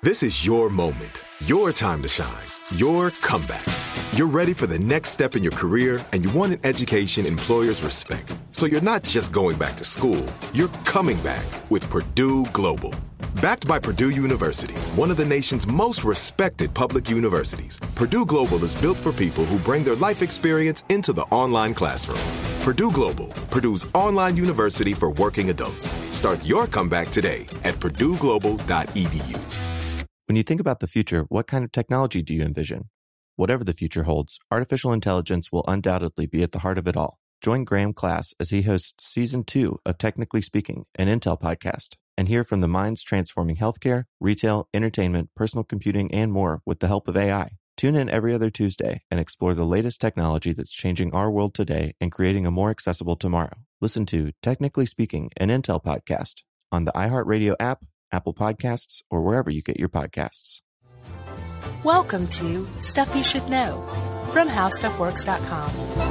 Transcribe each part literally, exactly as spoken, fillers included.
This is your moment, your time to shine, your comeback. You're ready for the next step in your career, and you want an education employers respect. So you're not just going back to school, you're coming back with Purdue Global. Backed by Purdue University, one of the nation's most respected public universities, Purdue Global is built for people who bring their life experience into the online classroom. Purdue Global, Purdue's online university for working adults. Start your comeback today at purdue global dot e d u. When you think about the future, what kind of technology do you envision? Whatever the future holds, artificial intelligence will undoubtedly be at the heart of it all. Join Graham Class as he hosts Season two of Technically Speaking, an Intel podcast, and hear from the minds transforming healthcare, retail, entertainment, personal computing, and more with the help of A I. Tune in every other Tuesday and explore the latest technology that's changing our world today and creating a more accessible tomorrow. Listen to Technically Speaking, an Intel podcast on the iHeartRadio app, Apple Podcasts, or wherever you get your podcasts. Welcome to Stuff You Should Know from how stuff works dot com.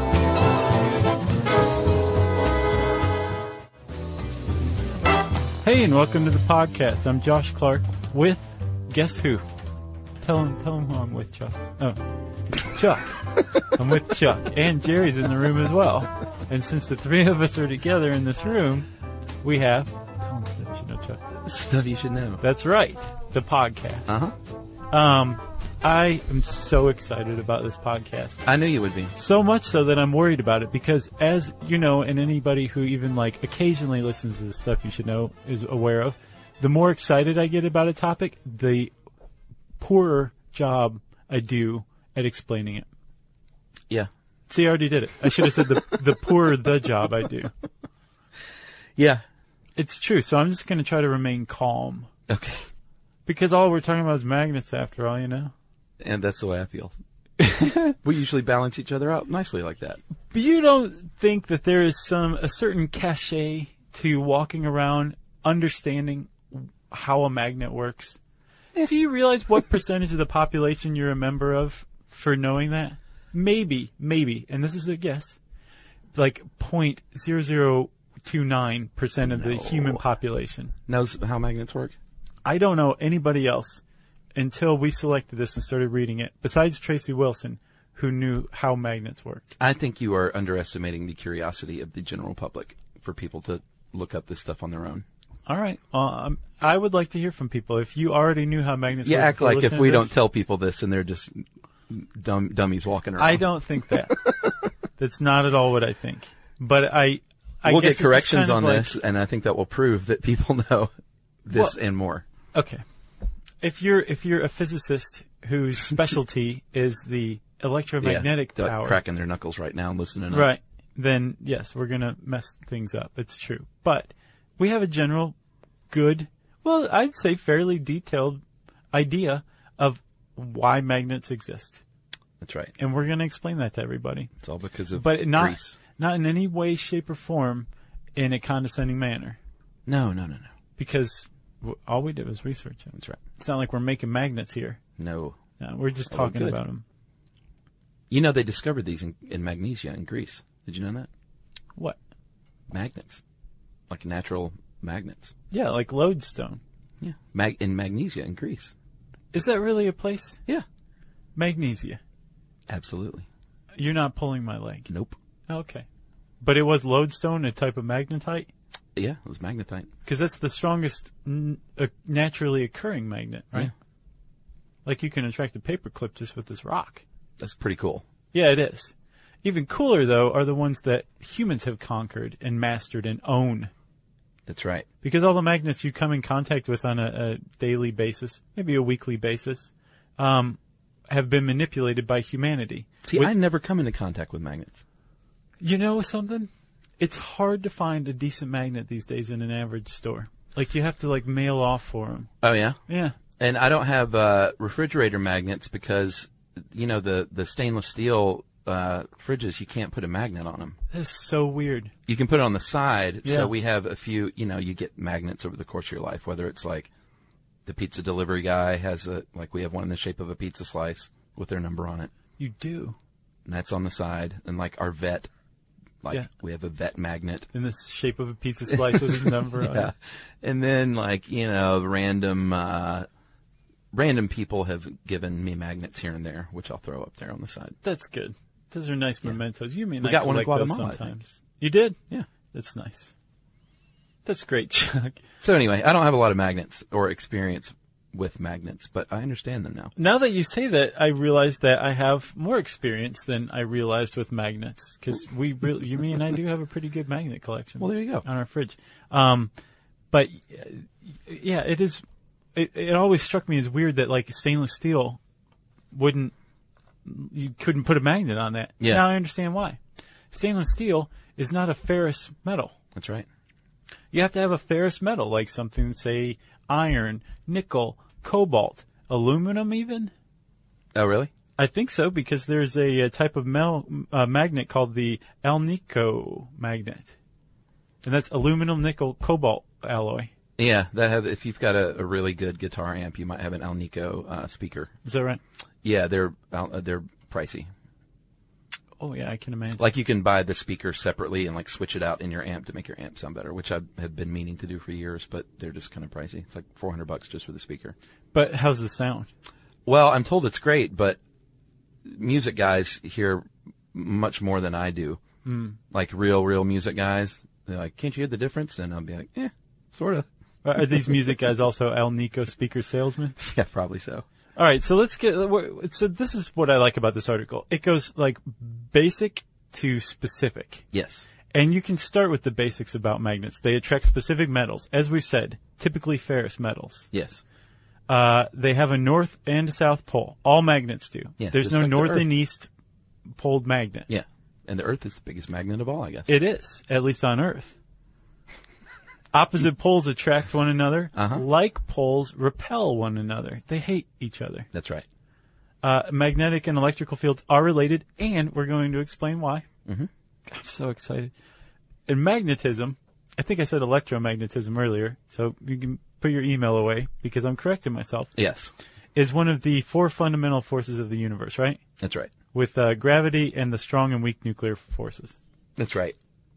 Hey, and welcome to the podcast. I'm Josh Clark with, guess who? Tell him, tell him who I'm with, Chuck. Oh, Chuck. I'm with Chuck. And Jerry's in the room as well. And since the three of us are together in this room, we have... Tell him stuff you should know, Chuck. Stuff you should know. That's right. The podcast. Uh-huh. Um, I am so excited about this podcast. I knew you would be. So much so that I'm worried about it because, as you know, and anybody who even like occasionally listens to the Stuff You Should Know is aware of, the more excited I get about a topic, the poorer job I do at explaining it. Yeah. See, I already did it. I should have said the the poorer the job I do. Yeah. It's true. So I'm just going to try to remain calm. Okay. Because all we're talking about is magnets after all, you know? And that's the way I feel. We usually balance each other out nicely like that. But you don't think that there is some a certain cachet to walking around understanding how a magnet works? Yeah. Do you realize what percentage of the population you're a member of for knowing that? Maybe, maybe, and this is a guess, like zero point zero zero two nine percent of no. the human population knows how magnets work? I don't know anybody else until we selected this and started reading it, besides Tracy Wilson, who knew how magnets work. I think you are underestimating the curiosity of the general public for people to look up this stuff on their own. All right. Um, I would like to hear from people. If you already knew how magnets yeah, work. Yeah, act like if we this, don't tell people this and they're just dumb, dummies walking around. I don't think that. That's not at all what I think. But I, I we'll guess get corrections kind of on like, this, and I think that will prove that people know this well, and more. Okay. If you're if you're a physicist whose specialty is the electromagnetic yeah, power, cracking their knuckles right now and listening up. Right. Then yes, we're gonna mess things up. It's true. But we have a general good, well, I'd say fairly detailed idea of why magnets exist. That's right. And we're gonna explain that to everybody. It's all because of But not Greece. not in any way, shape, or form in a condescending manner. No, no, no, no. Because all we did was research it. That's right. It's not like we're making magnets here. No. No, we're just oh, talking good. about them. You know, they discovered these in, in Magnesia in Greece. Did you know that? What? Magnets. Like natural magnets. Yeah, like lodestone. Yeah. Mag- in Magnesia in Greece. Is that really a place? Yeah. Magnesia. Absolutely. You're not pulling my leg. Nope. Okay. But it was lodestone, a type of magnetite? Yeah, it was magnetite. Because that's the strongest n- uh, naturally occurring magnet, right? Yeah. Like you can attract a paperclip just with this rock. That's pretty cool. Yeah, it is. Even cooler, though, are the ones that humans have conquered and mastered and own. That's right. Because all the magnets you come in contact with on a, a daily basis, maybe a weekly basis, um, have been manipulated by humanity. See, with, I never come into contact with magnets. You know something? It's hard to find a decent magnet these days in an average store. Like, you have to, like, mail off for them. Oh, yeah? Yeah. And I don't have uh, refrigerator magnets because, you know, the, the stainless steel uh, fridges, you can't put a magnet on them. That's so weird. You can put it on the side. Yeah. So we have a few, you know, you get magnets over the course of your life, whether it's like the pizza delivery guy has a, like we have one in the shape of a pizza slice with their number on it. You do? And that's on the side. And like our vet, like yeah. we have a vet magnet. In the shape of a pizza slice with his number on yeah. it. And then like, you know, random, uh, random people have given me magnets here and there, which I'll throw up there on the side. That's good. Those are nice Yeah. mementos. You mean We I got one in collect those Guatemala, I sometimes. You did? Yeah. That's nice. That's great, Chuck. So anyway, I don't have a lot of magnets or experience with magnets, but I understand them now. Now that you say that, I realize that I have more experience than I realized with magnets. Because we, really, you, me, and I do have a pretty good magnet collection. Well, there you go. On our fridge. Um, but uh, yeah, it is. It, it always struck me as weird that like stainless steel wouldn't. You couldn't put a magnet on that. Yeah. Now I understand why. Stainless steel is not a ferrous metal. That's right. You have to have a ferrous metal, like something, say, iron, nickel, cobalt, aluminum even? Oh, really? I think so, because there's a, a type of metal, uh, magnet called the Alnico magnet. And that's aluminum, nickel, cobalt alloy. Yeah, that have, if you've got a, a really good guitar amp, you might have an Alnico uh, speaker. Is that right? Yeah, they're uh, they're pricey. Oh, yeah, I can imagine. Like you can buy the speaker separately and like switch it out in your amp to make your amp sound better, which I have been meaning to do for years, but they're just kind of pricey. It's like four hundred bucks just for the speaker. But how's the sound? Well, I'm told it's great, but music guys hear much more than I do. Mm. Like real, real music guys. They're like, can't you hear the difference? And I'll be like, eh, sort of. Are these music guys also Alnico speaker salesmen? Yeah, probably so. All right, so let's get. So this is what I like about this article. It goes like basic to specific. Yes. And you can start with the basics about magnets. They attract specific metals, as we've said, typically ferrous metals. Yes. Uh, they have a north and a south pole. All magnets do. Yeah, There's just no like the north Earth. and east poled magnet. Yeah. And the Earth is the biggest magnet of all, I guess. It is, at least on Earth. Opposite poles attract one another. Uh-huh. Like poles repel one another. They hate each other. That's right. Uh, magnetic and electrical fields are related, and we're going to explain why. Mm-hmm. I'm so excited. And magnetism, I think I said electromagnetism earlier, so you can put your email away because I'm correcting myself, Yes. is one of the four fundamental forces of the universe, right? That's right. With uh, gravity and the strong and weak nuclear forces. That's right.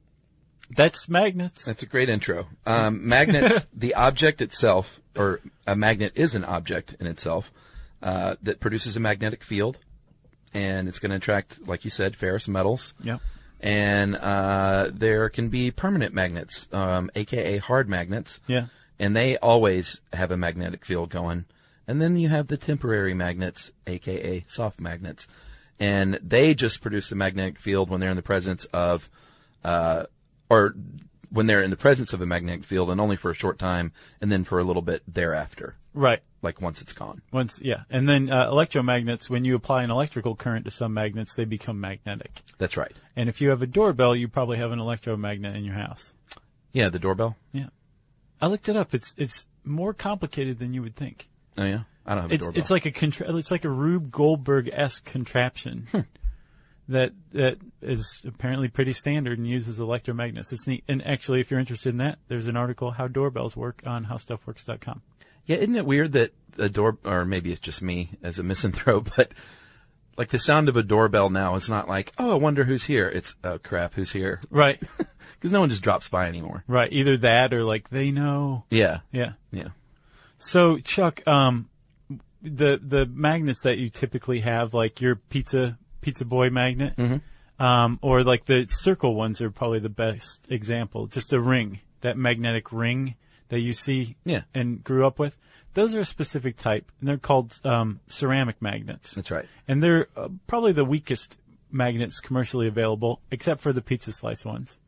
That's magnets. That's a great intro. Um, magnets, the object itself, or a magnet is an object in itself, uh, that produces a magnetic field, and it's going to attract, like you said, ferrous metals. Yeah. And uh, there can be permanent magnets, um, aka hard magnets. Yeah. And they always have a magnetic field going. And then you have the temporary magnets, aka soft magnets. And they just produce a magnetic field when they're in the presence of, uh, or when they're in the presence of a magnetic field, and only for a short time, and then for a little bit thereafter. Right. Like once it's gone. Once, yeah. And then uh, electromagnets, when you apply an electrical current to some magnets, they become magnetic. That's right. And if you have a doorbell, you probably have an electromagnet in your house. Yeah, the doorbell. Yeah. I looked it up. It's it's more complicated than you would think. Oh yeah, I don't have a It's, doorbell. it's like a contra- it's like a Rube Goldberg-esque contraption that that is apparently pretty standard and uses electromagnets. It's neat. And actually, if you're interested in that, there's an article, How Doorbells Work, on how stuff works dot com. Yeah, isn't it weird that a door, or maybe it's just me as a misanthrope, but like the sound of a doorbell now is not like, oh, I wonder who's here. It's, oh crap, who's here? Right. Because no one just drops by anymore. Right. Either that or like they know. Yeah. Yeah. Yeah. So, Chuck, um, the the magnets that you typically have, like your pizza pizza boy magnet, Mm-hmm. um, or like the circle ones are probably the best example. Just a ring, that magnetic ring that you see Yeah. and grew up with. Those are a specific type, and they're called um, ceramic magnets. That's right. And they're uh, probably the weakest magnets commercially available, except for the pizza slice ones.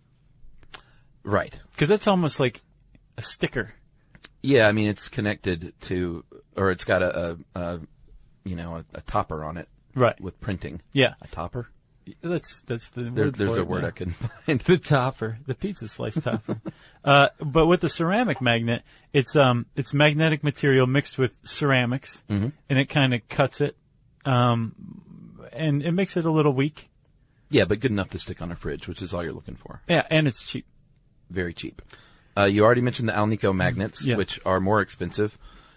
Right. Because that's almost like a sticker. Yeah, I mean, it's connected to, or it's got a, a, a you know, a, a topper on it. Right. With printing. Yeah. A topper? That's that's the There, word there's for a it word now. I couldn't find. The topper, the pizza slice topper. uh, but with the ceramic magnet, it's um, it's magnetic material mixed with ceramics, Mm-hmm. and it kind of cuts it, um, and it makes it a little weak. Yeah, but good enough to stick on a fridge, which is all you're looking for. Yeah, and it's cheap. Very cheap. Uh, you already mentioned the Alnico magnets, Yeah. which are more expensive.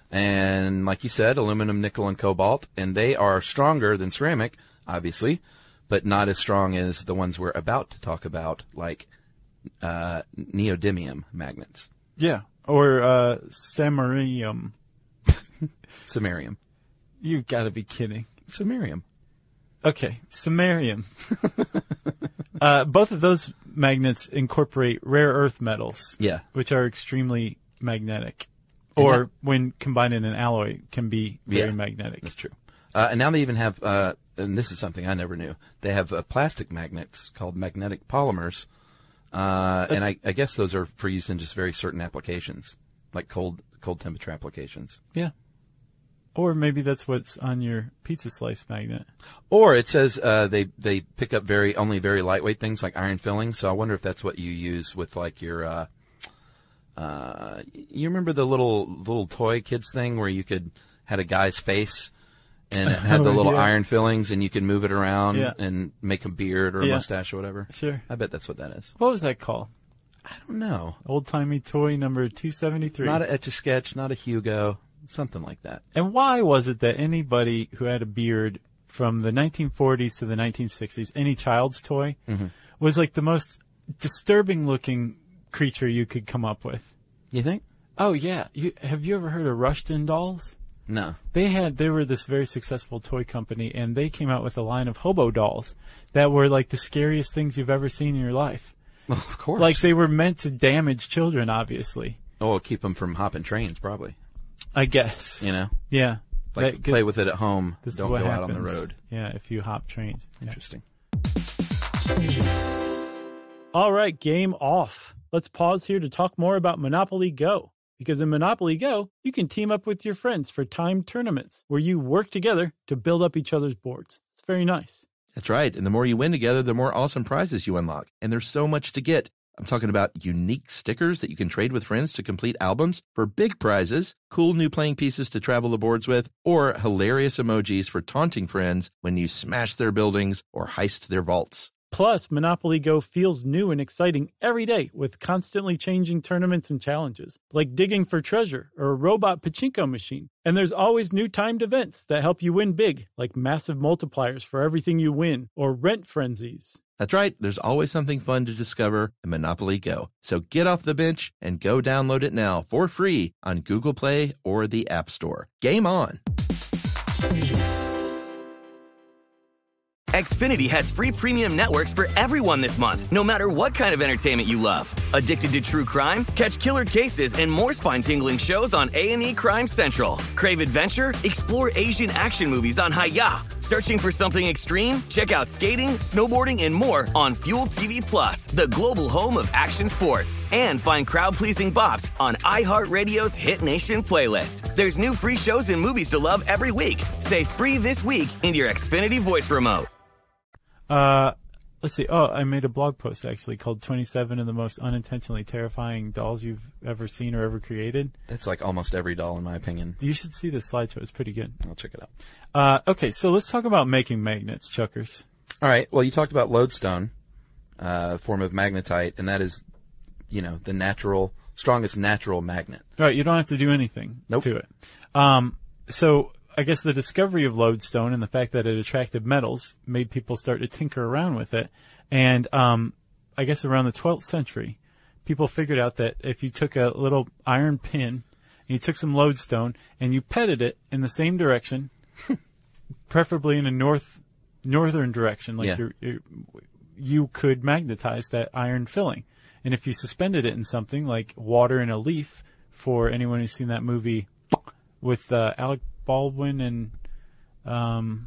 And like you said, aluminum, nickel, and cobalt. And they are stronger than ceramic, obviously, but not as strong as the ones we're about to talk about, like uh, neodymium magnets. Yeah, or uh, samarium. Samarium. You've got to be kidding. Samarium. Okay, samarium. uh, both of those magnets incorporate rare earth metals. Yeah. Which are extremely magnetic. Or that, when combined in an alloy, can be very yeah, magnetic. That's true. Uh, and now they even have, uh, and this is something I never knew, they have uh, plastic magnets called magnetic polymers. Uh, and I, I guess those are for use in just very certain applications, like cold cold temperature applications. Yeah. Or maybe that's what's on your pizza slice magnet. Or it says uh, they they pick up very only very lightweight things like iron filling. So I wonder if that's what you use with like your. Uh, uh, you remember the little little toy kids thing where you could had a guy's face and it had the little yeah. iron fillings and you could move it around yeah. and make a beard or a yeah. mustache or whatever. Sure. I bet that's what that is. What was that called? I don't know. Old timey toy number two seventy-three. Not a Etch-a-Sketch, not a Hugo. Something like that. And why was it that anybody who had a beard from the nineteen forties to the nineteen sixties, any child's toy, mm-hmm. was like the most disturbing looking creature you could come up with? You think? Oh, yeah. You, have you ever heard of Rushton Dolls? No. They had, they were this very successful toy company, and they came out with a line of hobo dolls that were like the scariest things you've ever seen in your life. Well, of course. Like they were meant to damage children, obviously. Oh, keep them from hopping trains, probably. I guess. You know? Yeah. Like that, play with it at home. This Don't is what go happens. out on the road. Yeah, if you hop trains. Interesting. All right, game off. Let's pause here to talk more about Monopoly Go. Because in Monopoly Go, you can team up with your friends for timed tournaments where you work together to build up each other's boards. It's very nice. That's right. And the more you win together, the more awesome prizes you unlock. And there's so much to get. I'm talking about unique stickers that you can trade with friends to complete albums for big prizes, cool new playing pieces to travel the boards with, or hilarious emojis for taunting friends when you smash their buildings or heist their vaults. Plus, Monopoly Go feels new and exciting every day with constantly changing tournaments and challenges, like digging for treasure or a robot pachinko machine. And there's always new timed events that help you win big, like massive multipliers for everything you win or rent frenzies. That's right. There's always something fun to discover in Monopoly Go. So get off the bench and go download it now for free on Google Play or the App Store. Game on! Xfinity has free premium networks for everyone this month, no matter what kind of entertainment you love. Addicted to true crime? Catch killer cases and more spine-tingling shows on A and E Crime Central. Crave adventure? Explore Asian action movies on Hi-Ya. Searching for something extreme? Check out skating, snowboarding, and more on Fuel T V Plus, the global home of action sports. And find crowd-pleasing bops on iHeartRadio's Hit Nation playlist. There's new free shows and movies to love every week. Say free this week in your Xfinity voice remote. Uh, let's see. Oh, I made a blog post actually called twenty-seven of the most unintentionally terrifying dolls you've ever seen or ever created. That's like almost every doll in my opinion. You should see this slideshow. It's pretty good. I'll check it out. Uh, okay, so let's talk about making magnets, Chuckers. All right. Well, you talked about lodestone, uh, form of magnetite, and that is, you know, the natural, strongest natural magnet. Right. You don't have to do anything nope. to it. Um, so I guess the discovery of lodestone and the fact that it attracted metals made people start to tinker around with it. And um, I guess around the twelfth century, people figured out that if you took a little iron pin and you took some lodestone and you petted it in the same direction, preferably in a north northern direction, like yeah. you're, you're, you could magnetize that iron filling. And if you suspended it in something like water in a leaf, for anyone who's seen that movie with uh, Alec Baldwin and um,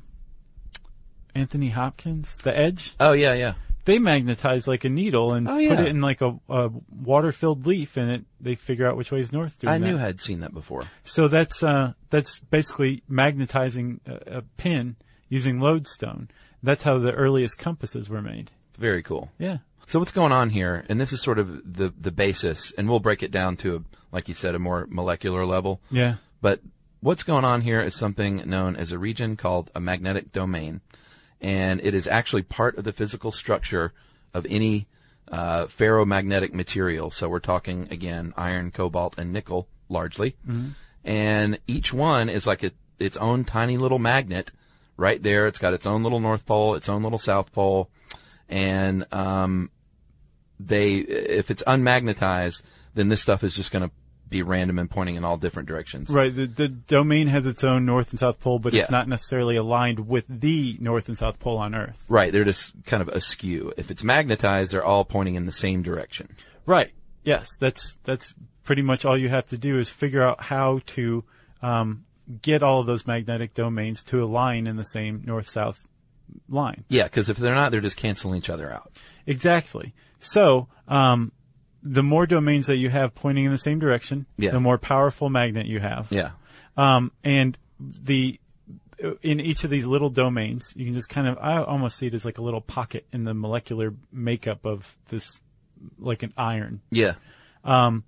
Anthony Hopkins, The Edge. Oh, yeah, yeah. They magnetize like a needle and oh, yeah. put it in like a, a water-filled leaf, and it they figure out which way is north. Doing I knew that. I'd seen that before. So that's uh, that's basically magnetizing a, a pin using lodestone. That's how the earliest compasses were made. Very cool. Yeah. So what's going on here, and this is sort of the, the basis, and we'll break it down to, a, like you said, a more molecular level. Yeah. But what's going on here is something known as a region called a magnetic domain. And it is actually part of the physical structure of any uh, ferromagnetic material. So we're talking, again, iron, cobalt, and nickel, largely. Mm-hmm. And each one is like a, its own tiny little magnet right there. It's got its own little north pole, its own little south pole. And um, they, if it's unmagnetized, then this stuff is just going to be random and pointing in all different directions. Right. The, the domain has its own north and south pole, but Yeah. it's not necessarily aligned with the north and south pole on Earth. Right. They're just kind of askew. If it's magnetized, they're all pointing in the same direction. Right. Yes. That's that's pretty much all you have to do is figure out how to um, get all of those magnetic domains to align in the same north-south line. Yeah, because if they're not, they're just canceling each other out. Exactly. So um, the more domains that you have pointing in the same direction, Yeah. the more powerful magnet you have. Yeah. Um, and the in each of these little domains, you can just kind of, I almost see it as like a little pocket in the molecular makeup of this, like an iron. Yeah. Um,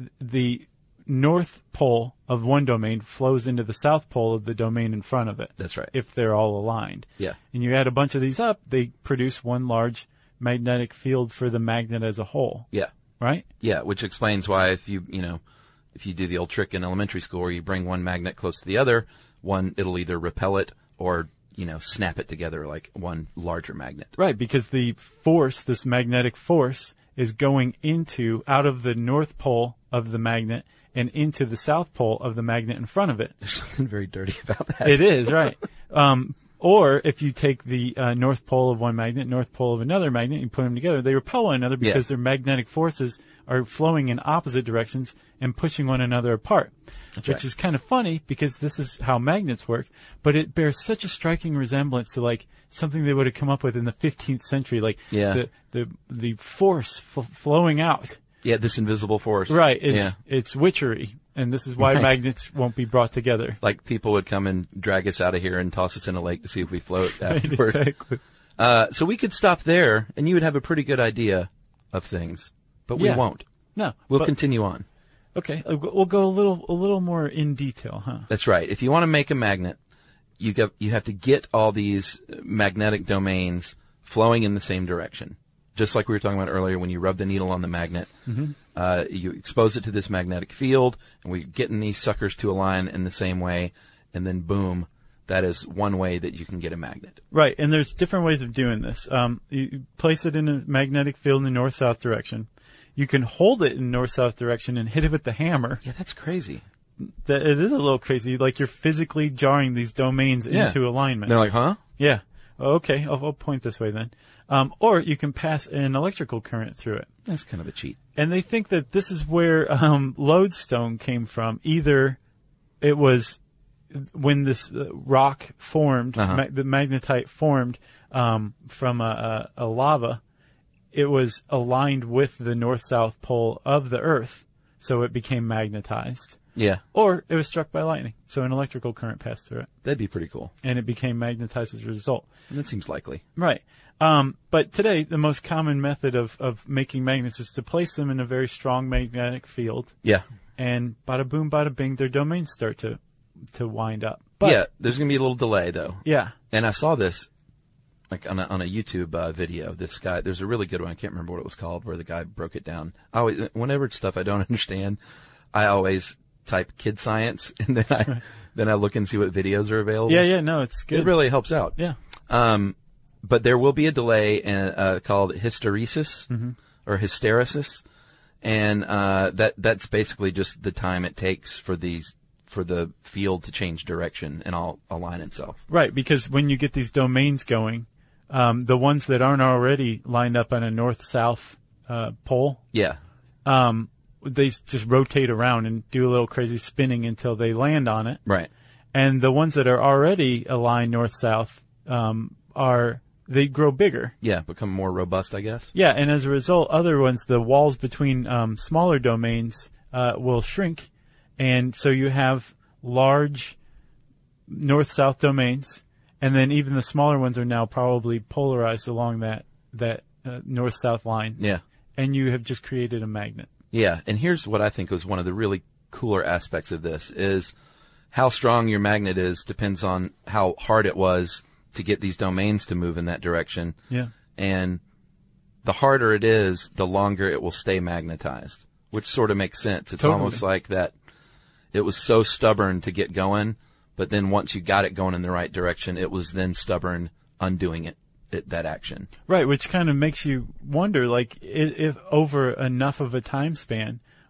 the north pole of one domain flows into the south pole of the domain in front of it. That's right. If they're all aligned. Yeah. And you add a bunch of these up, they produce one large magnetic field for the magnet as a whole. Yeah. Right? Yeah, which explains why if you, you know, if you do the old trick in elementary school where you bring one magnet close to the other, one, it'll either repel it or, you know, snap it together like one larger magnet. Right, because the force, this magnetic force, is going into, out of the north pole of the magnet and into the south pole of the magnet in front of it. There's something very dirty about that. It is, right. Um, or if you take the uh, north pole of one magnet, north pole of another magnet, and put them together, they repel one another because Yeah. their magnetic forces are flowing in opposite directions and pushing one another apart. That's which right. is kind of funny because this is how magnets work, but it bears such a striking resemblance to like something they would have come up with in the fifteenth century, like Yeah. the the the force f- flowing out. Yeah, this invisible force. Right, it's Yeah. it's witchery, and this is why Right. magnets won't be brought together. Like people would come and drag us out of here and toss us in a lake to see if we float afterward. Exactly. Uh, so we could stop there and you would have a pretty good idea of things, but we Yeah. won't. No, We'll but- continue on. Okay, uh, we'll go a little a little more in detail, huh? That's right. If you want to make a magnet, you got, you have to get all these magnetic domains flowing in the same direction. Just like we were talking about earlier, when you rub the needle on the magnet, Mm-hmm. uh, you expose it to this magnetic field, and we're getting these suckers to align in the same way, and then boom, that is one way that you can get a magnet. Right, and there's different ways of doing this. Um, you you place it in a magnetic field in the north-south direction. You can hold it in north-south direction and hit it with the hammer. Yeah, that's crazy. That it is a little crazy, like you're physically jarring these domains Yeah. into alignment. They're like, huh? Yeah. Okay, I'll, I'll point this way then. Um, or you can pass an electrical current through it. That's kind of a cheat. And they think that this is where um, lodestone came from. Either it was when this uh, rock formed, Uh-huh. ma- the magnetite formed um, from a, a, a lava, it was aligned with the north-south pole of the Earth, so it became magnetized. Yeah, Or it was struck by lightning, so an electrical current passed through it, that'd be pretty cool. and it became magnetized as a result. And that seems likely. Right. Um, but today, the most common method of, of making magnets is to place them in a very strong magnetic field, Yeah. and bada boom, bada bing, their domains start to to wind up. But, yeah, there's going to be a little delay, though. Yeah. And I saw this, like on a, on a YouTube uh, video. This guy, there's a really good one. I can't remember what it was called, where the guy broke it down. I always, whenever it's stuff I don't understand, I always type kid science, and then I then I look and see what videos are available. Yeah, yeah, no, it's good. It really helps out. Yeah. Um, but there will be a delay in, uh, called hysteresis or hysteresis, and uh, that that's basically just the time it takes for these for the field to change direction and all align itself. Right, because when you get these domains going, um, the ones that aren't already lined up on a north-south uh, pole, Yeah. um, they s- just rotate around and do a little crazy spinning until they land on it. Right. And the ones that are already aligned north-south um, are they grow bigger. Yeah. Become more robust, I guess. Yeah, and as a result, other ones, the walls between um, smaller domains uh, will shrink, and so you have large north-south domains, and then even the smaller ones are now probably polarized along that that uh, north-south line. Yeah. And you have just created a magnet. Yeah, and here's what I think was one of the really cooler aspects of this is how strong your magnet is depends on how hard it was to get these domains to move in that direction. Yeah. And the harder it is, the longer it will stay magnetized, which sort of makes sense. It's Totally. almost like that it was so stubborn to get going, but then once you got it going in the right direction, it was then stubborn undoing it, it that action. Right, which kind of makes you wonder, like, if, if over enough of a time span,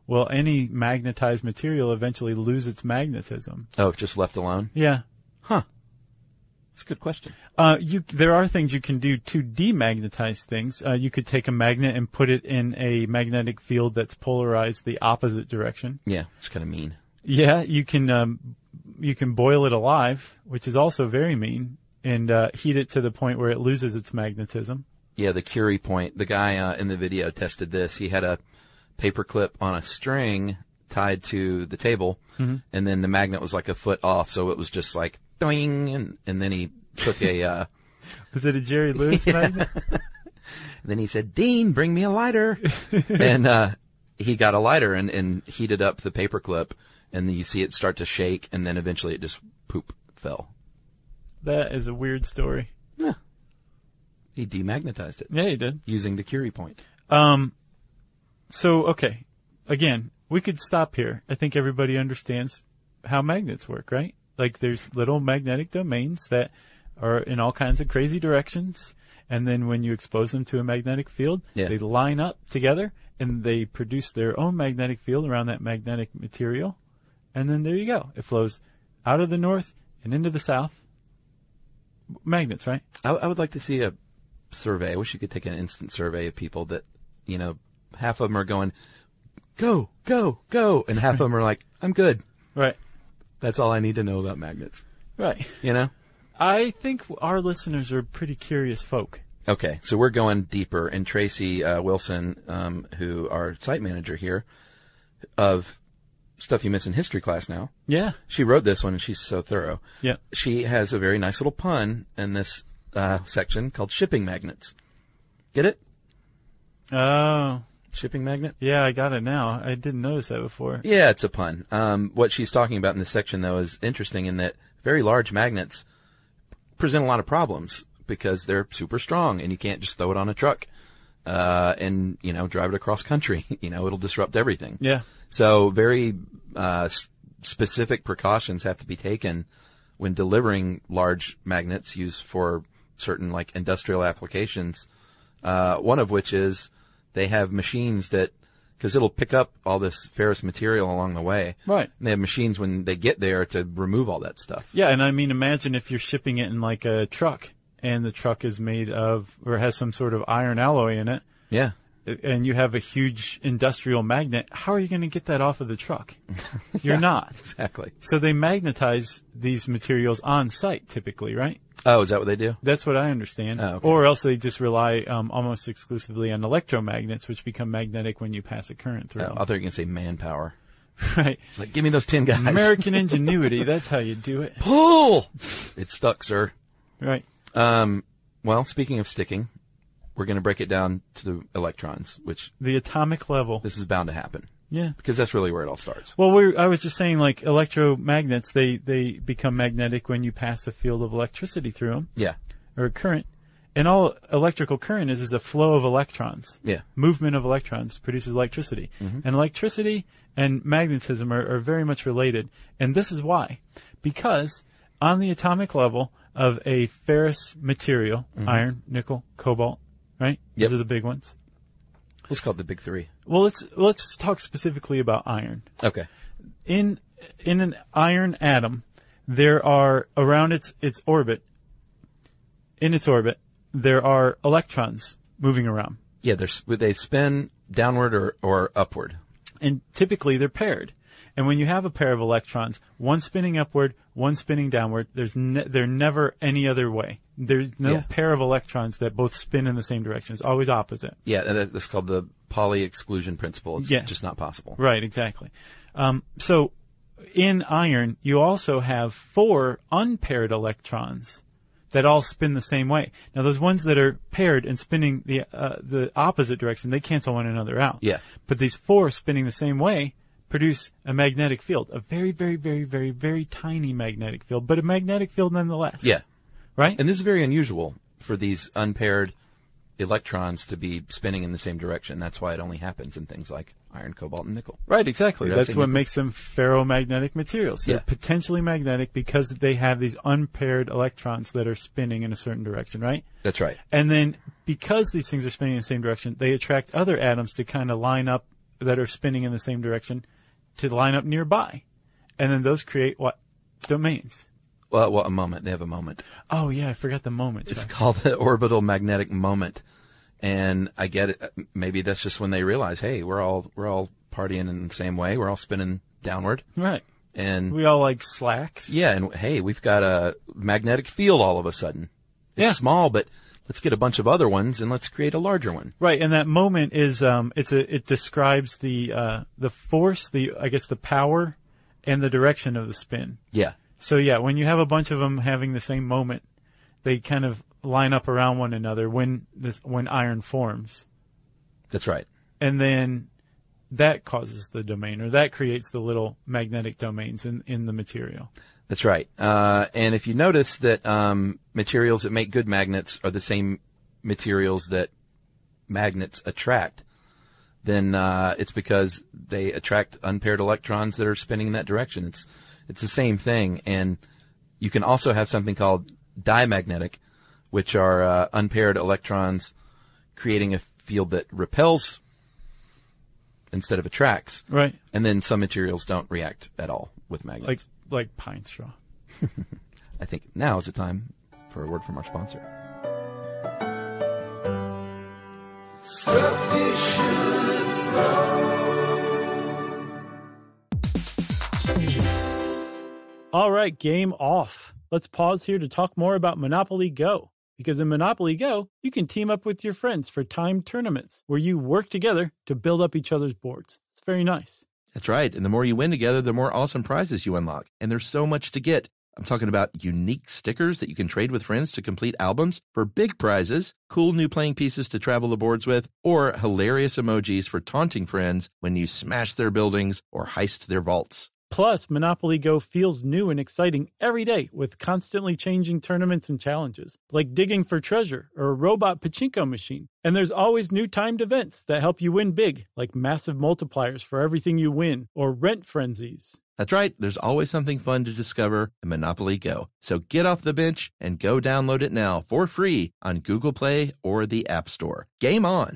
Well, any magnetized material eventually loses its magnetism. Oh, if just left alone? Yeah. Huh. That's a good question. Uh, you, there are things you can do to demagnetize things. Uh, you could take a magnet and put it in a magnetic field that's polarized the opposite direction. Yeah, it's kind of mean. Yeah, you can, um, you can boil it alive, which is also very mean, and, uh, heat it to the point where it loses its magnetism. Yeah, the Curie point. The guy, uh, in the video tested this. He had a paper clip on a string tied to the table, mm-hmm. and then the magnet was like a foot off, so it was just like, doing, and, and then he took a, uh, was it a Jerry Lewis yeah. magnet? Then he said, Dean, bring me a lighter. and, uh, he got a lighter and, and heated up the paper clip, and then you see it start to shake, and then eventually it just poop fell. That is a weird story. Yeah. He demagnetized it. Yeah, he did. Using the Curie point. Um, so, okay. Again, we could stop here. I think everybody understands how magnets work, right? Like, there's little magnetic domains that are in all kinds of crazy directions, and then when you expose them to a magnetic field, yeah. they line up together, and they produce their own magnetic field around that magnetic material, and then there you go. It flows out of the north and into the south. Magnets, right? I, I would like to see a survey. I wish you could take an instant survey of people that, you know, half of them are going, go, go, go, and half of them are like, I'm good. Right. That's all I need to know about magnets. Right. You know? I think our listeners are pretty curious folk. Okay, so we're going deeper, and Tracy uh, Wilson, um, who our site manager here of Stuff You Miss in History class now. Yeah. She wrote this one, and she's so thorough. Yeah. She has a very nice little pun in this uh, section called shipping magnets. Get it? Oh. Shipping magnet? Yeah, I got it now. I didn't notice that before. Yeah, it's a pun. Um, what she's talking about in this section, though, is interesting in that very large magnets present a lot of problems because they're super strong, and you can't just throw it on a truck uh, and, you know, drive it across country. You know, it'll disrupt everything. Yeah. So very uh, s- specific precautions have to be taken when delivering large magnets used for certain, like, industrial applications, uh, one of which is they have machines that, because it'll pick up all this ferrous material along the way. Right. And they have machines when they get there to remove all that stuff. Yeah, and I mean, imagine if you're shipping it in like a truck, and the truck is made of, or has some sort of iron alloy in it. Yeah. And you have a huge industrial magnet. How are you going to get that off of the truck? You're yeah, not. Exactly. So they magnetize these materials on site typically, right? Oh, is that what they do? That's what I understand. Oh, okay. Or else they just rely um, almost exclusively on electromagnets, which become magnetic when you pass a current through Oh, them. I thought you were going to say manpower. Right. It's like, give me those ten guys. American ingenuity, that's how you do it. Pull! It's stuck, sir. Right. Um, well, speaking of sticking, we're going to break it down to the electrons, which The atomic level. this is bound to happen. Yeah. Because that's really where it all starts. Well, we're, I was just saying, like, electromagnets, they, they become magnetic when you pass a field of electricity through them, Yeah. or a current. And all electrical current is is a flow of electrons. Yeah. Movement of electrons produces electricity. Mm-hmm. And electricity and magnetism are, are very much related. And this is why. Because on the atomic level of a ferrous material, Mm-hmm. iron, nickel, cobalt, right? Yep. Those are the big ones. What's called the big three? Well, let's let's talk specifically about iron. Okay. In in an iron atom, there are around its its orbit. In its orbit, there are electrons moving around, Yeah, they're, s- they spin downward or, or upward. and typically they're paired. And when you have a pair of electrons, one spinning upward, one spinning downward, there's ne- they're never any other way. There's no Yeah. pair of electrons that both spin in the same direction. It's always opposite. Yeah, and that- that's called the Pauli exclusion principle. It's Yeah. just not possible. Right, exactly. Um, so in iron, you also have four unpaired electrons that all spin the same way. Now, those ones that are paired and spinning the uh, the opposite direction, they cancel one another out. Yeah. But these four spinning the same way produce a magnetic field, a very, very, very, very, very tiny magnetic field, but a magnetic field nonetheless. Yeah. Right? And this is very unusual for these unpaired electrons to be spinning in the same direction. That's why it only happens in things like iron, cobalt, and nickel. Right, exactly. Did I That's say what nickel? makes them ferromagnetic materials. They're Yeah. potentially magnetic because they have these unpaired electrons that are spinning in a certain direction, right? That's right. And then because these things are spinning in the same direction, they attract other atoms to kind of line up that are spinning in the same direction to line up nearby. And then those create what? Domains. Well, well, a moment. They have a moment. Oh, yeah, I forgot the moment. It's Chuck. called the orbital magnetic moment. And I get it. Maybe that's just when they realize, hey, we're all we're all partying in the same way. We're all spinning downward. Right. And we all like slacks. Yeah, and hey, we've got a magnetic field all of a sudden. It's yeah. small, but let's get a bunch of other ones and let's create a larger one. Right, and that moment is um it's a it describes the uh the force, the I guess the power and the direction of the spin. Yeah. So yeah, when you have a bunch of them having the same moment, they kind of line up around one another when this when iron forms. That's right. And then that causes the domain, or that creates the little magnetic domains in, in the material. That's right. Uh, and if you notice that um, materials that make good magnets are the same materials that magnets attract, then uh, it's because they attract unpaired electrons that are spinning in that direction. It's it's the same thing. And you can also have something called diamagnetic, which are uh, unpaired electrons creating a field that repels instead of attracts. Right. And then some materials don't react at all with magnets. Like like pine straw. I think now is the time for a word from our sponsor. Stuff you should know. All right, game off. Let's pause here to talk more about Monopoly Go. Because in Monopoly Go, you can team up with your friends for timed tournaments where you work together to build up each other's boards. It's very nice. That's right. And the more you win together, the more awesome prizes you unlock. And there's so much to get. I'm talking about unique stickers that you can trade with friends to complete albums for big prizes, cool new playing pieces to travel the boards with, or hilarious emojis for taunting friends when you smash their buildings or heist their vaults. Plus, Monopoly Go feels new and exciting every day with constantly changing tournaments and challenges, like digging for treasure or a robot pachinko machine. And there's always new timed events that help you win big, like massive multipliers for everything you win or rent frenzies. That's right. There's always something fun to discover in Monopoly Go. So get off the bench and go download it now for free on Google Play or the App Store. Game on!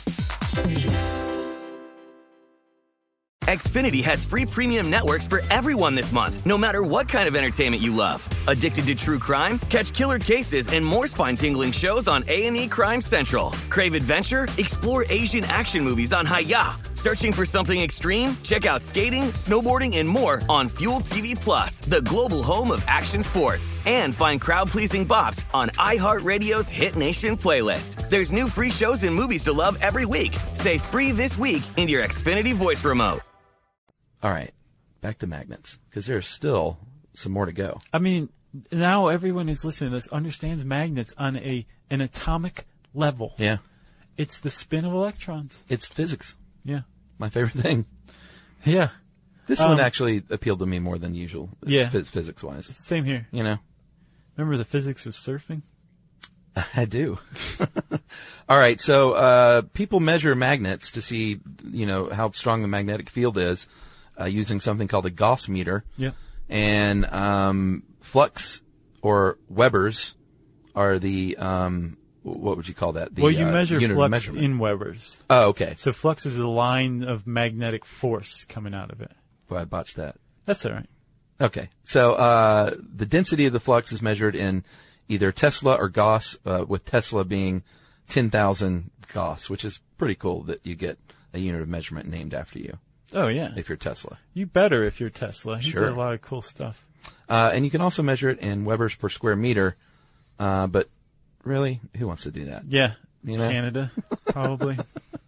Xfinity has free premium networks for everyone this month, no matter what kind of entertainment you love. Addicted to true crime? Catch killer cases and more spine-tingling shows on A and E Crime Central. Crave adventure? Explore Asian action movies on Hi-Ya. Searching for something extreme? Check out skating, snowboarding, and more on Fuel T V Plus, the global home of action sports. And find crowd-pleasing bops on iHeartRadio's Hit Nation playlist. There's new free shows and movies to love every week. Say free this week in your Xfinity voice remote. All right, back to magnets, because there's still some more to go. I mean, now everyone who's listening to this understands magnets on a an atomic level. Yeah. It's the spin of electrons. It's physics. Yeah. My favorite thing. Yeah. This um, one actually appealed to me more than usual, yeah. phys- physics-wise. Same here. You know? Remember the physics of surfing? I do. All right, so uh, people measure magnets to see, you know, how strong the magnetic field is. Uh, using something called a Gauss meter. Yeah. And um, flux or Webers are the, um, what would you call that? The, well, you uh, measure unit flux of measurement. in Webers. Oh, okay. So flux is the line of magnetic force coming out of it. Well, I botched that. That's all right. Okay. So uh, the density of the flux is measured in either Tesla or Gauss, uh, with Tesla being ten thousand Gauss, which is pretty cool that you get a unit of measurement named after you. Oh, yeah. If you're Tesla. You better if you're Tesla. You Sure. did a lot of cool stuff. Uh, and you can also measure it in Webers per square meter. Uh, but really, who wants to do that? Yeah. You know? Canada, probably.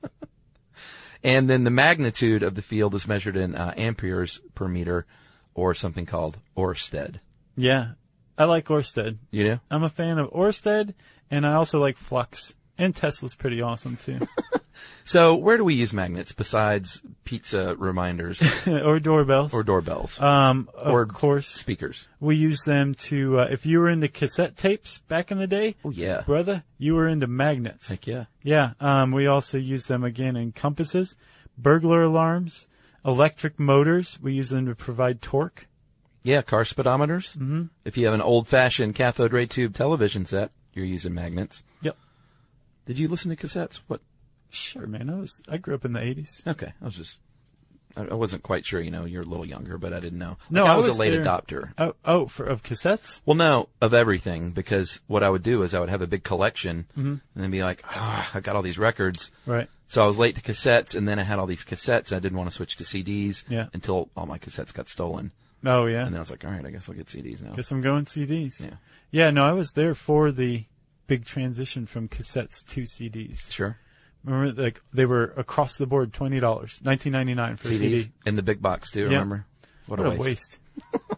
And then the magnitude of the field is measured in uh, amperes per meter, or something called Oersted. Yeah. I like Oersted. You do? I'm a fan of Oersted, and I also like flux. And Tesla's pretty awesome, too. So where do we use magnets besides pizza reminders? Or doorbells. Or doorbells. Um, of or course. Speakers. We use them to, uh, if you were into cassette tapes back in the day. Oh, yeah. Brother, you were into magnets. Heck yeah. Yeah. Um, we also use them again in compasses, burglar alarms, electric motors. We use them to provide torque. Yeah, car speedometers. Mm-hmm. If you have an old-fashioned cathode ray tube television set, you're using magnets. Yep. Did you listen to cassettes? What? Sure, man. I was I grew up in the eighties. Okay, I was just. I I wasn't quite sure. You know, you're a little younger, but I didn't know. No, Like, I I was, was a late there- adopter. Oh, oh, for of cassettes. Well, no, of everything, because what I would do is I would have a big collection Mm-hmm. and then be like, oh, I got all these records. Right. So I was late to cassettes, and then I had all these cassettes. I didn't want to switch to C Ds Yeah. until all my cassettes got stolen. Oh yeah. And then I was like, all right, I guess I'll get C Ds now. Guess I'm going C Ds. Yeah. Yeah. No, I was there for the big transition from cassettes to C Ds. Sure. Remember, like they were across the board, twenty dollars, nineteen ninety nine for C Ds a C D. in the big box too. Yeah. Remember? What, What a a waste. waste.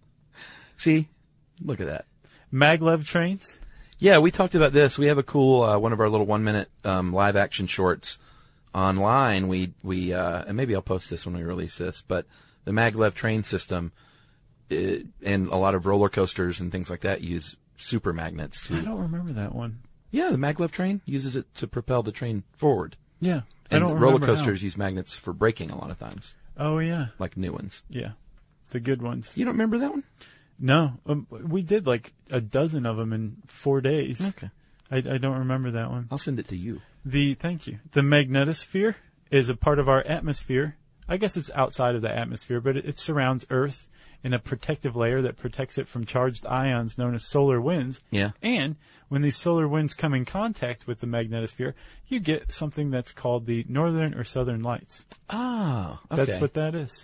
See, look at that. Maglev trains. Yeah, we talked about this. We have a cool uh, one of our little one minute um, live action shorts online. We we uh, and maybe I'll post this when we release this. But the maglev train system uh, and a lot of roller coasters and things like that use super magnets to. I don't remember that one. Yeah, the maglev train uses it to propel the train forward. Yeah. I And don't roller remember coasters how. use magnets for braking a lot of times, Oh yeah. like new ones. Yeah. The good ones. You don't remember that one? No, um, we did like a dozen of them in four days. Okay. I, I don't remember that one. I'll send it to you. The thank you. The magnetosphere is a part of our atmosphere. I guess it's outside of the atmosphere, but it, it surrounds Earth in a protective layer that protects it from charged ions known as solar winds. Yeah. And when these solar winds come in contact with the magnetosphere, you get something that's called the northern or southern lights. Ah, okay. That's what that is.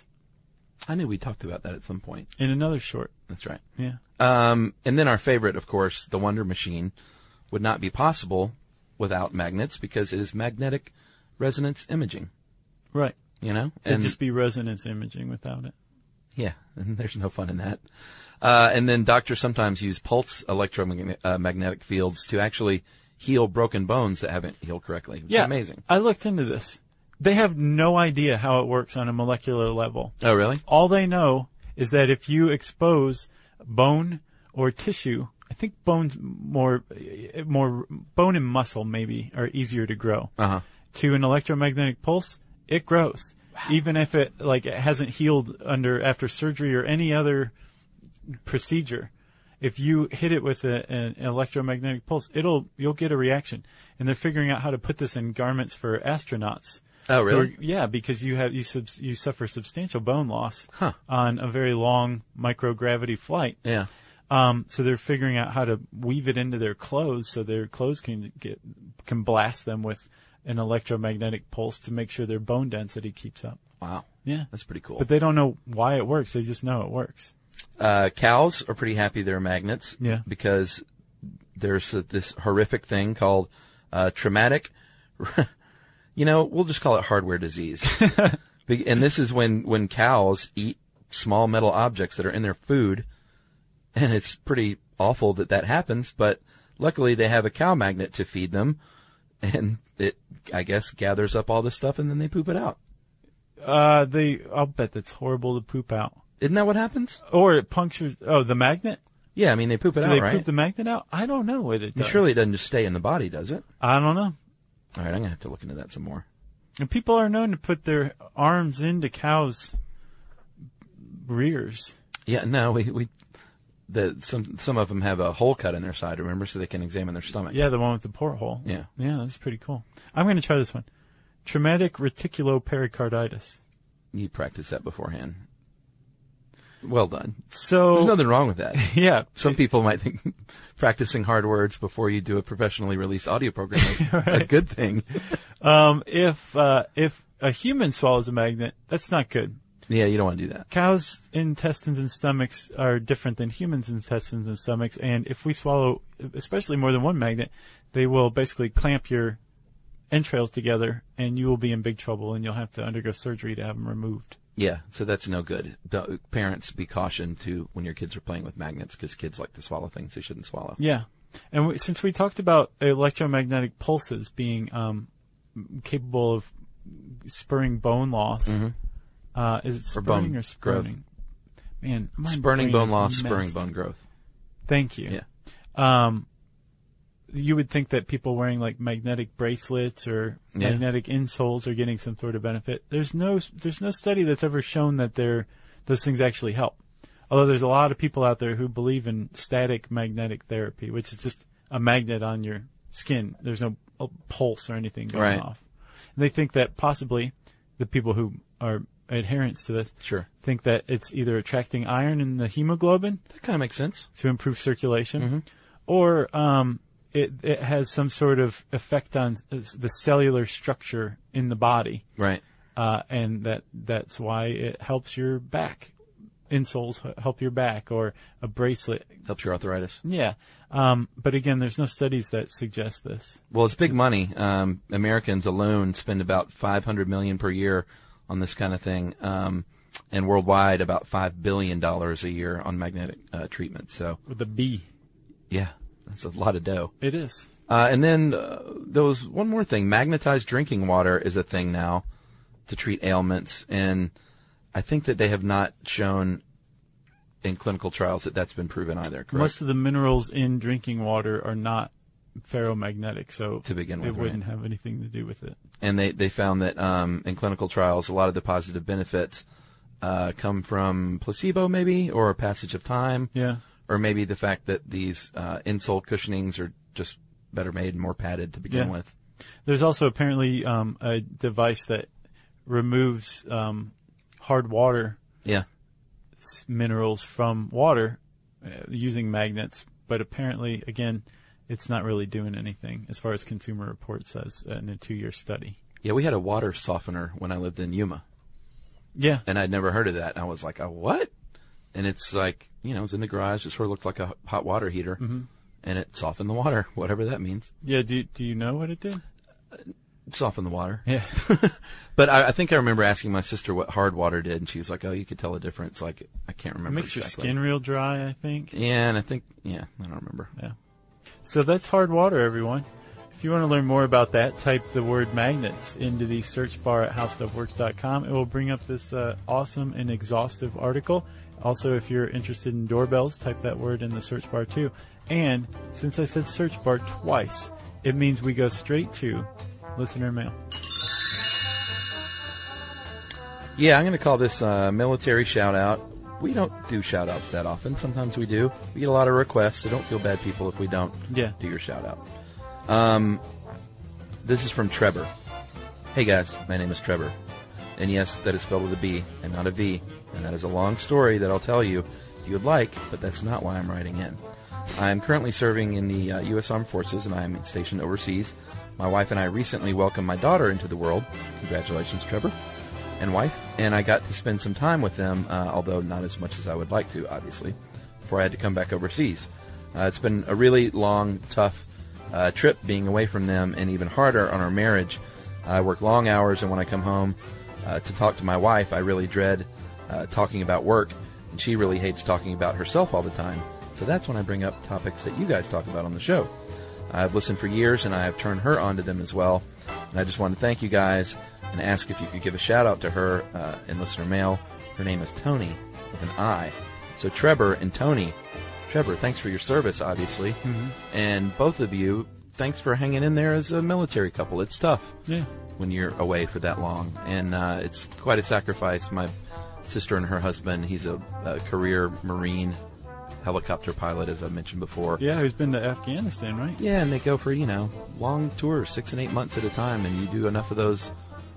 I knew we talked about that at some point. In another short. That's right. Yeah. Um, and then our favorite, of course, the Wonder Machine, would not be possible without magnets because it is magnetic resonance imaging. Right. You know, It'd and just be resonance imaging without it. yeah, and there's no fun in that. Uh, and then doctors sometimes use pulse electromagnetic uh, magnetic fields to actually heal broken bones that haven't healed correctly. Which Yeah. is amazing. I looked into this. They have no idea how it works on a molecular level. Oh, really? All they know is that if you expose bone or tissue, I think bones more, more bone and muscle maybe are easier to grow. Uh huh. To an electromagnetic pulse, it grows, even if it like it hasn't healed under after surgery or any other procedure. If you hit it with a, an electromagnetic pulse, it'll you'll get a reaction. And they're figuring out how to put this in garments for astronauts. Oh, really? Or- yeah, because you have you subs, you suffer substantial bone loss Huh. on a very long microgravity flight. Yeah. Um, so they're figuring out how to weave it into their clothes so their clothes can get can blast them with an electromagnetic pulse to make sure their bone density keeps up. Wow. Yeah, That's pretty cool. but they don't know why it works. They just know it works. Uh, cows are pretty happy they're magnets. Yeah. Because there's a, this horrific thing called uh, traumatic. You know, we'll just call it hardware disease. Be- and this is when when cows eat small metal objects that are in their food, and it's pretty awful that that happens. But luckily, they have a cow magnet to feed them, and it, I guess, gathers up all this stuff, and then they poop it out. Uh, they. I'll bet that's horrible to poop out. Isn't that what happens? Or it punctures. Oh, the magnet. Yeah, I mean they poop it Do out, they right? poop the magnet out? I don't know what it I mean, does. surely it doesn't just stay in the body, does it? I don't know. All right, I'm gonna have to look into that some more. And people are known to put their arms into cows' rears. Yeah, no, we we the some some of them have a hole cut in their side, remember, so they can examine their stomachs. Yeah, the one with the porthole. Yeah. Yeah, that's pretty cool. I'm going to try this one. Traumatic reticulopericarditis. You practice that beforehand. Well done. So, There's nothing wrong with that. yeah. Some people might think practicing hard words before you do a professionally released audio program is a good thing. Um, if, uh, if a human swallows a magnet, that's not good. Yeah, you don't want to do that. Cows' intestines and stomachs are different than humans' intestines and stomachs, and if we swallow, especially more than one magnet, they will basically clamp your entrails together, and you will be in big trouble, and you'll have to undergo surgery to have them removed. Yeah, so that's no good. Don't- Parents, be cautioned to when your kids are playing with magnets because kids like to swallow things they shouldn't swallow. Yeah, and we, since we talked about electromagnetic pulses being um, capable of spurring bone loss, Mm-hmm. uh, is it Or spurring bone or spurning? Man, my Spurning brain bone is loss, messed. spurring bone growth. Thank you. Yeah. Um, you would think that people wearing like magnetic bracelets or Yeah. magnetic insoles are getting some sort of benefit. There's no, there's no study that's ever shown that they're, those things actually help. Although there's a lot of people out there who believe in static magnetic therapy, which is just a magnet on your skin. There's no uh, pulse or anything going Right. off. They think that possibly the people who are adherents to this Sure. think that it's either attracting iron in the hemoglobin That kind of makes sense. to improve circulation, Mm-hmm. or um, it, it has some sort of effect on s- the cellular structure in the body, Right. uh, and that that's why it helps your back. Insoles h- help your back, or a bracelet. Helps your arthritis. Yeah. Um, but again, there's no studies that suggest this. Well, it's big money. Um, Americans alone spend about five hundred million dollars per year on this kind of thing, um, and worldwide about five billion dollars a year on magnetic uh, treatment. So, With a B. yeah, that's a lot of dough. It is. Uh, and then uh, there was one more thing. Magnetized drinking water is a thing now to treat ailments, and I think that they have not shown in clinical trials that that's been proven either, correct? Most of the minerals in drinking water are not ferromagnetic, so To begin with, it wouldn't right. have anything to do with it. And they, they found that um, in clinical trials, a lot of the positive benefits uh, come from placebo, maybe, or a passage of time, Yeah. or maybe the fact that these uh, insole cushionings are just better made and more padded to begin Yeah. with. There's also apparently um, a device that removes um, hard water Yeah. s- minerals from water uh, using magnets, but apparently, again, it's not really doing anything as far as Consumer Reports says in a two-year study. Yeah, we had a water softener when I lived in Yuma, Yeah. and I'd never heard of that. And I was like, oh, what? And it's like, you know, it was in the garage. It sort of looked like a hot water heater, Mm-hmm. and it softened the water, whatever that means. Yeah, do, do you know what it did? Softened the water. Yeah. But I, I think I remember asking my sister what hard water did, and she was like, "Oh, you could tell the difference." Like, I can't It remember. makes exactly. your skin real dry, I think. Yeah, and I think, yeah, I don't remember. Yeah. So that's hard water, everyone. If you want to learn more about that, type the word magnets into the search bar at how stuff works dot com. It will bring up this uh, awesome and exhaustive article. Also, if you're interested in doorbells, type that word in the search bar too. And since I said search bar twice, it means we go straight to listener mail. Yeah, I'm going to call this uh, military shout out. We don't do shout outs that often. Sometimes we do. We get a lot of requests, so don't feel bad, people, if we don't Yeah. do your shout out. Um, this is from Trevor. Hey guys, my name is Trevor. And yes, that is spelled with a B and not a V. And that is a long story that I'll tell you if you would like, but that's not why I'm writing in. I am currently serving in the uh, U S Armed Forces, and I am stationed overseas. My wife and I recently welcomed my daughter into the world. Congratulations, Trevor. And wife, and I got to spend some time with them, uh, although not as much as I would like to, obviously, before I had to come back overseas. Uh, it's been a really long, tough uh, trip being away from them, and even harder on our marriage. I work long hours, and when I come home uh, to talk to my wife, I really dread uh, talking about work, and she really hates talking about herself all the time. So that's when I bring up topics that you guys talk about on the show. I've listened for years, and I have turned her onto them as well. And I just want to thank you guys and ask if you could give a shout out to her uh, in listener mail. Her name is Tony with an I. So Trevor and Tony. Trevor, thanks for your service, obviously. Mm-hmm. And both of you, thanks for hanging in there as a military couple. It's tough Yeah. when you're away for that long. And uh, it's quite a sacrifice. My sister and her husband, he's a, a career Marine helicopter pilot, as I mentioned before. Yeah, who's been to Afghanistan, right? Yeah, and they go for, you know, long tours, six and eight months at a time, and you do enough of those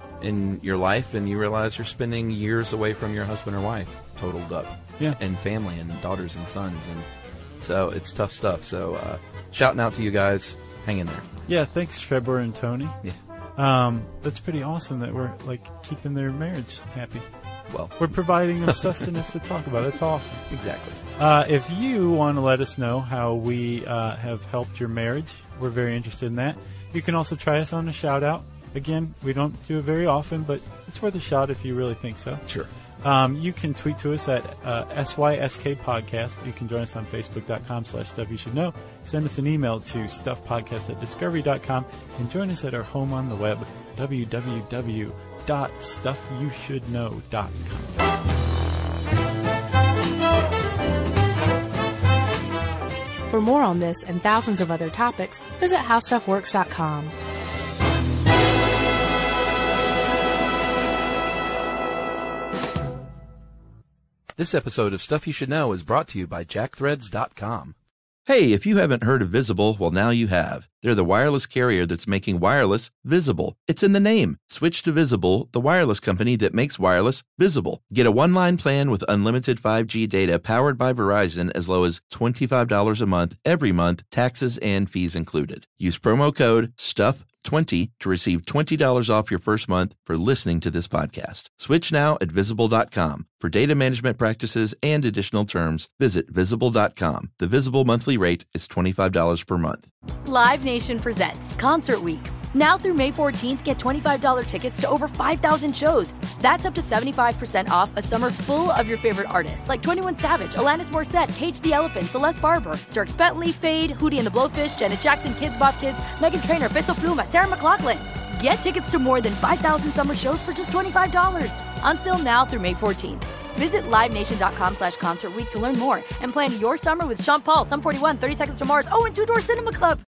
in your life, and you realize you're spending years away from your husband or wife, totaled up. Yeah. And family and daughters and sons, and so it's tough stuff. So, uh, shouting out to you guys, hang in there. Yeah, thanks, Trevor and Tony. Yeah. Um, that's pretty awesome that we're, like, keeping their marriage happy. Well, We're providing them sustenance to talk about. That's awesome. exactly. Uh, if you want to let us know how we uh, have helped your marriage, we're very interested in that. You can also try us on a shout out. Again, we don't do it very often, but it's worth a shot if you really think so. Sure. Um, you can tweet to us at uh, S Y S K Podcast. You can join us on Facebook.com slash Stuff You Should Know. Send us an email to stuffpodcast at discovery dot com and join us at our home on the web, w w w dot stuff you should know dot com. For more on this and thousands of other topics, visit how stuff works dot com. This episode of Stuff You Should Know is brought to you by jack threads dot com. Hey, if you haven't heard of Visible, well, now you have. They're the wireless carrier that's making wireless visible. It's in the name. Switch to Visible, the wireless company that makes wireless visible. Get a one-line plan with unlimited five G data powered by Verizon as low as twenty-five dollars a month every month, taxes and fees included. Use promo code STUFF twenty to receive twenty dollars off your first month for listening to this podcast. Switch now at visible dot com. For data management practices and additional terms, visit visible dot com. The Visible monthly rate is twenty-five dollars per month. Live Nation presents Concert Week. Now through May fourteenth, get twenty-five dollars tickets to over five thousand shows. That's up to seventy-five percent off a summer full of your favorite artists like twenty-one Savage, Alanis Morissette, Cage the Elephant, Celeste Barber, Dierks Bentley, Fade, Hootie and the Blowfish, Janet Jackson, Kids Bop Kids, Meghan Trainor, Peso Pluma, Sarah McLachlan. Get tickets to more than five thousand summer shows for just twenty-five dollars. Until now through May fourteenth. Visit livenation.com slash concert week to learn more and plan your summer with Sean Paul, Sum forty-one, thirty Seconds to Mars, oh, and Two Door Cinema Club.